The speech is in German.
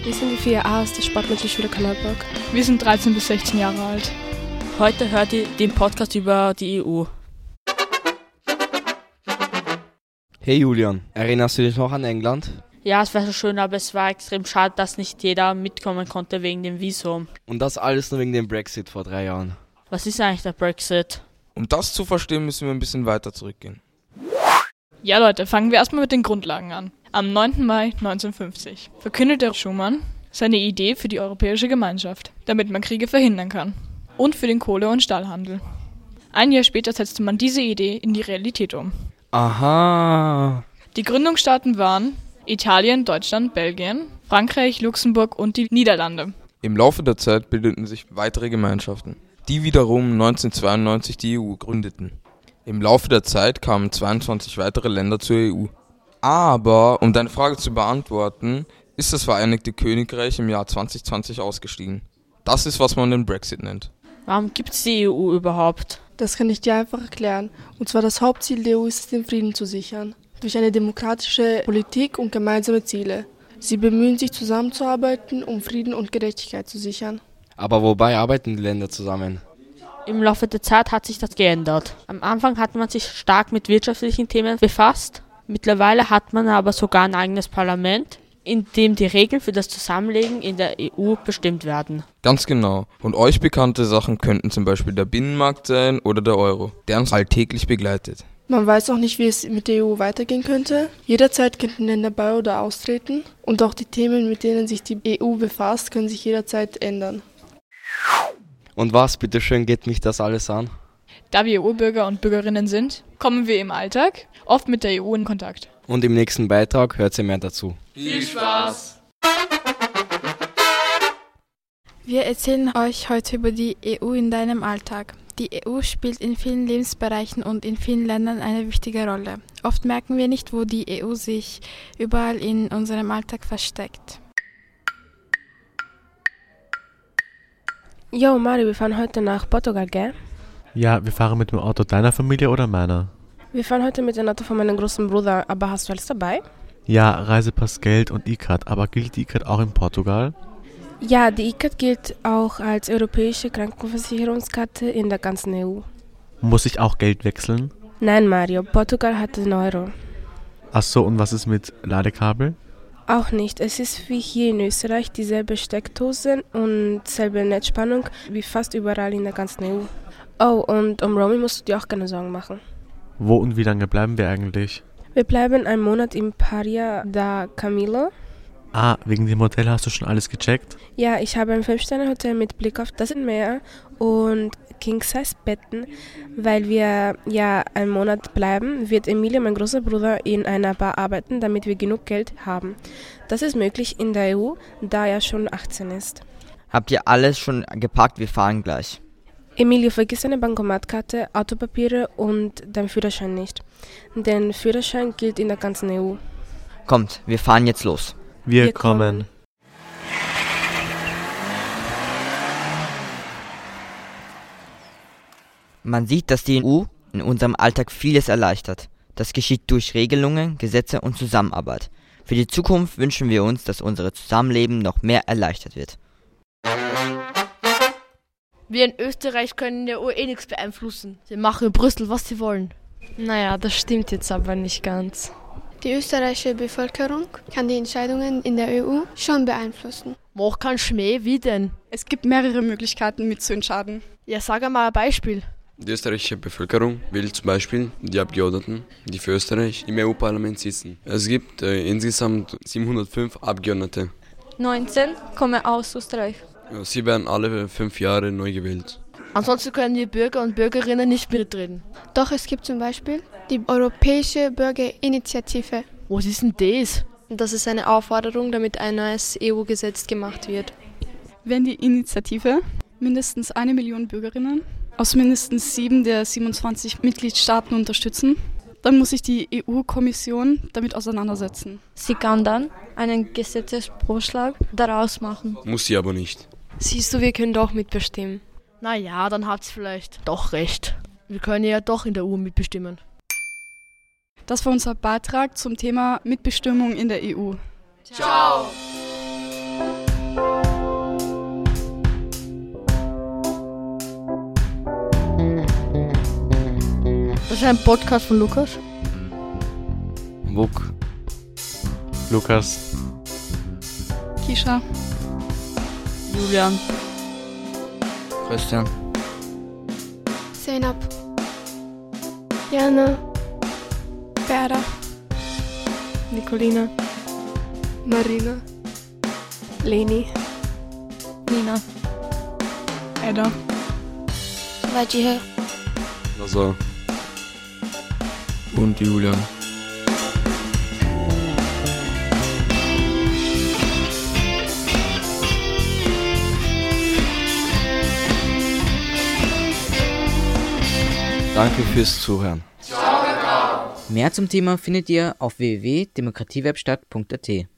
Wir sind die 4a aus der Sportmittelschule Kanalburg. Wir sind 13 bis 16 Jahre alt. Heute hört ihr den Podcast über die EU. Hey Julian, erinnerst du dich noch an England? Ja, es war so schön, aber es war extrem schade, dass nicht jeder mitkommen konnte wegen dem Visum. Und das alles nur wegen dem Brexit vor 3 Jahren. Was ist eigentlich der Brexit? Um das zu verstehen, müssen wir ein bisschen weiter zurückgehen. Ja Leute, fangen wir erstmal mit den Grundlagen an. Am 9. Mai 1950 verkündete Schuman seine Idee für die Europäische Gemeinschaft, damit man Kriege verhindern kann. Und für den Kohle- und Stahlhandel. Ein Jahr später setzte man diese Idee in die Realität um. Aha. Die Gründungsstaaten waren Italien, Deutschland, Belgien, Frankreich, Luxemburg und die Niederlande. Im Laufe der Zeit bildeten sich weitere Gemeinschaften, die wiederum 1992 die EU gründeten. Im Laufe der Zeit kamen 22 weitere Länder zur EU. Aber, um deine Frage zu beantworten, ist das Vereinigte Königreich im Jahr 2020 ausgestiegen. Das ist, was man den Brexit nennt. Warum gibt es die EU überhaupt? Das kann ich dir einfach erklären. Und zwar das Hauptziel der EU ist es, den Frieden zu sichern. Durch eine demokratische Politik und gemeinsame Ziele. Sie bemühen sich zusammenzuarbeiten, um Frieden und Gerechtigkeit zu sichern. Aber wobei arbeiten die Länder zusammen? Im Laufe der Zeit hat sich das geändert. Am Anfang hat man sich stark mit wirtschaftlichen Themen befasst. Mittlerweile hat man aber sogar ein eigenes Parlament, in dem die Regeln für das Zusammenleben in der EU bestimmt werden. Ganz genau. Und euch bekannte Sachen könnten zum Beispiel der Binnenmarkt sein oder der Euro, der uns alltäglich begleitet. Man weiß auch nicht, wie es mit der EU weitergehen könnte. Jederzeit könnten Länder bei- oder austreten. Und auch die Themen, mit denen sich die EU befasst, können sich jederzeit ändern. Und was, bitteschön, geht mich das alles an? Da wir EU-Bürger und Bürgerinnen sind, kommen wir im Alltag oft mit der EU in Kontakt. Und im nächsten Beitrag hört ihr mehr dazu. Viel Spaß! Wir erzählen euch heute über die EU in deinem Alltag. Die EU spielt in vielen Lebensbereichen und in vielen Ländern eine wichtige Rolle. Oft merken wir nicht, wo die EU sich überall in unserem Alltag versteckt. Yo, Mario, wir fahren heute nach Portugal, gell? Ja, wir fahren mit dem Auto deiner Familie oder meiner? Wir fahren heute mit dem Auto von meinem großen Bruder, aber hast du alles dabei? Ja, Reisepass, Geld und E-Card. Aber gilt die E-Card auch in Portugal? Ja, die E-Card gilt auch als europäische Krankenversicherungskarte in der ganzen EU. Muss ich auch Geld wechseln? Nein, Mario, Portugal hat den Euro. Ach so, und was ist mit Ladekabel? Auch nicht. Es ist wie hier in Österreich dieselbe Steckdosen und selbe Netzspannung wie fast überall in der ganzen EU. Oh, und um Roaming musst du dir auch keine Sorgen machen. Wo und wie lange bleiben wir eigentlich? Wir bleiben einen Monat in Praia da Camilo. Ah, wegen dem Hotel hast du schon alles gecheckt? Ja, ich habe ein 5-Sterne-Hotel mit Blick auf das Meer und King-Size-Betten. Weil wir ja einen Monat bleiben, wird Emilio, mein großer Bruder, in einer Bar arbeiten, damit wir genug Geld haben. Das ist möglich in der EU, da er schon 18 ist. Habt ihr alles schon gepackt? Wir fahren gleich. Emilio, vergiss deine Bankomatkarte, Autopapiere und deinen Führerschein nicht. Denn Führerschein gilt in der ganzen EU. Kommt, wir fahren jetzt los. Wir kommen. Man sieht, dass die EU in unserem Alltag vieles erleichtert. Das geschieht durch Regelungen, Gesetze und Zusammenarbeit. Für die Zukunft wünschen wir uns, dass unser Zusammenleben noch mehr erleichtert wird. Wir in Österreich können in der EU eh nichts beeinflussen. Sie machen in Brüssel, was sie wollen. Naja, das stimmt jetzt aber nicht ganz. Die österreichische Bevölkerung kann die Entscheidungen in der EU schon beeinflussen. Mach keinen Schmäh, wie denn? Es gibt mehrere Möglichkeiten mitzuentscheiden. Ja, sag einmal ein Beispiel. Die österreichische Bevölkerung wählt zum Beispiel die Abgeordneten, die für Österreich im EU-Parlament sitzen. Es gibt insgesamt 705 Abgeordnete. 19 kommen aus Österreich. Sie werden alle 5 Jahre neu gewählt. Ansonsten können die Bürger und Bürgerinnen nicht mitreden. Doch es gibt zum Beispiel die Europäische Bürgerinitiative. Was ist denn das? Das ist eine Aufforderung, damit ein neues EU-Gesetz gemacht wird. Wenn die Initiative mindestens 1 Million Bürgerinnen aus mindestens 7 der 27 Mitgliedstaaten unterstützen, dann muss sich die EU-Kommission damit auseinandersetzen. Sie kann dann einen Gesetzesvorschlag daraus machen. Muss sie aber nicht. Siehst du, wir können doch mitbestimmen. Naja, dann habt's vielleicht doch recht. Wir können ja doch in der EU mitbestimmen. Das war unser Beitrag zum Thema Mitbestimmung in der EU. Ciao! Das ist ein Podcast von Lukas. Wuk. Lukas. Kisha. Julian. Christian. Zeynep. Jana. Vera. Nicolina. Marina. Leni. Nina. Edda. Vajiha. Lazar. Und Julian. Danke fürs Zuhören. Mehr zum Thema findet ihr auf www.demokratiewebstadt.at.